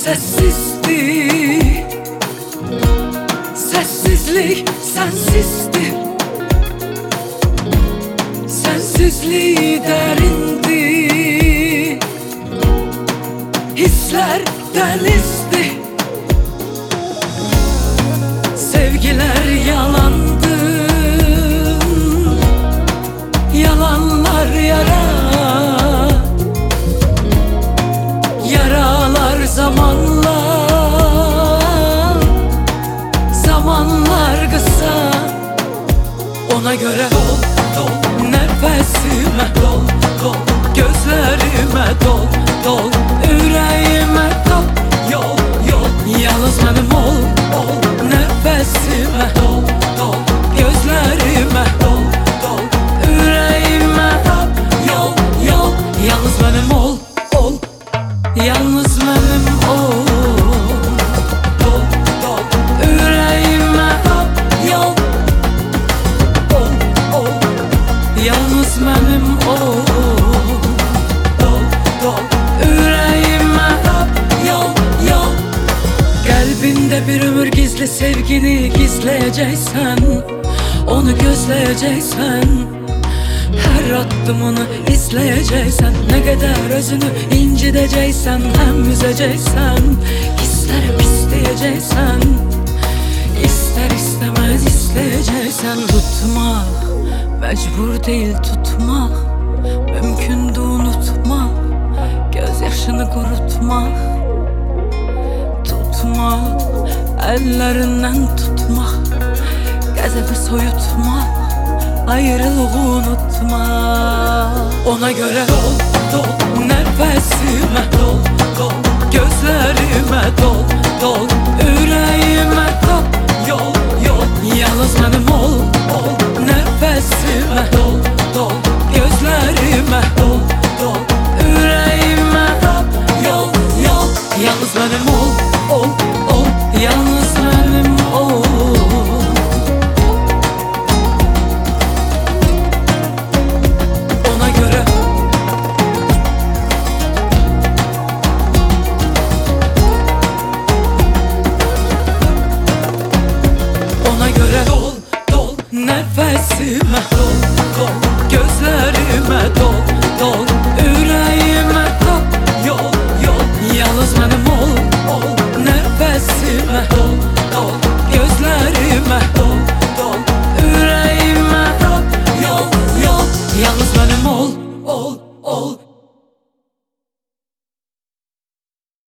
sessizdi. Sessizlik sensizdi. Sensizliği derindi. Hisler denizdi. Sevgiler yalandı. Yalanlar yara. Yaralar zamanla. Zamanlar kısa. Ona göre dol dol nefesime, dol dol gözlerime, dol dol yüreğime, dol yol yol. Yalnız benim ol ol nefesime, dol dol gözlerime, dol dol yüreğime, dol yol yol. Yalnız benim ol ol. Yalnız benim ol. Dol dol yüreğime, dol yol. Ol ol. Yalnız benim ol. Dol dol yüreğime, dol yol yol. Kalbinde bir ömür gizli sevgini gizleyeceksen, onu gözleyeceksen, her adımını izleyeceksen, ne kadar özünü incideceksen, hem üzeceksen, ister hep isteyeceksen, ister istemez isteyeceksen. Tutmak mecbur değil, tutmak mümkündü, unutmak gözyaşını kurutmak. Tutmak ellerinden tutmak, gazebi soyutmak, ayrılığı unutma. Ona göre dol dol nefesime, dol dol gözlerime, dol dol yüreğime, dol yol yol. Yalnız benim ol ol nefesime, dol dol gözlerime, dol dol yüreğime, dol yol yol. Yalnız benim ol ol ol. Yalnız benim ol. Dol dol nefesime, dol dol gözlerime, dol dol yüreğime, dol yol yol. Yalnız benim ol ol nefesime, dol dol gözlerime, dol dol yüreğime, dol yol yol. Yalnız benim ol ol.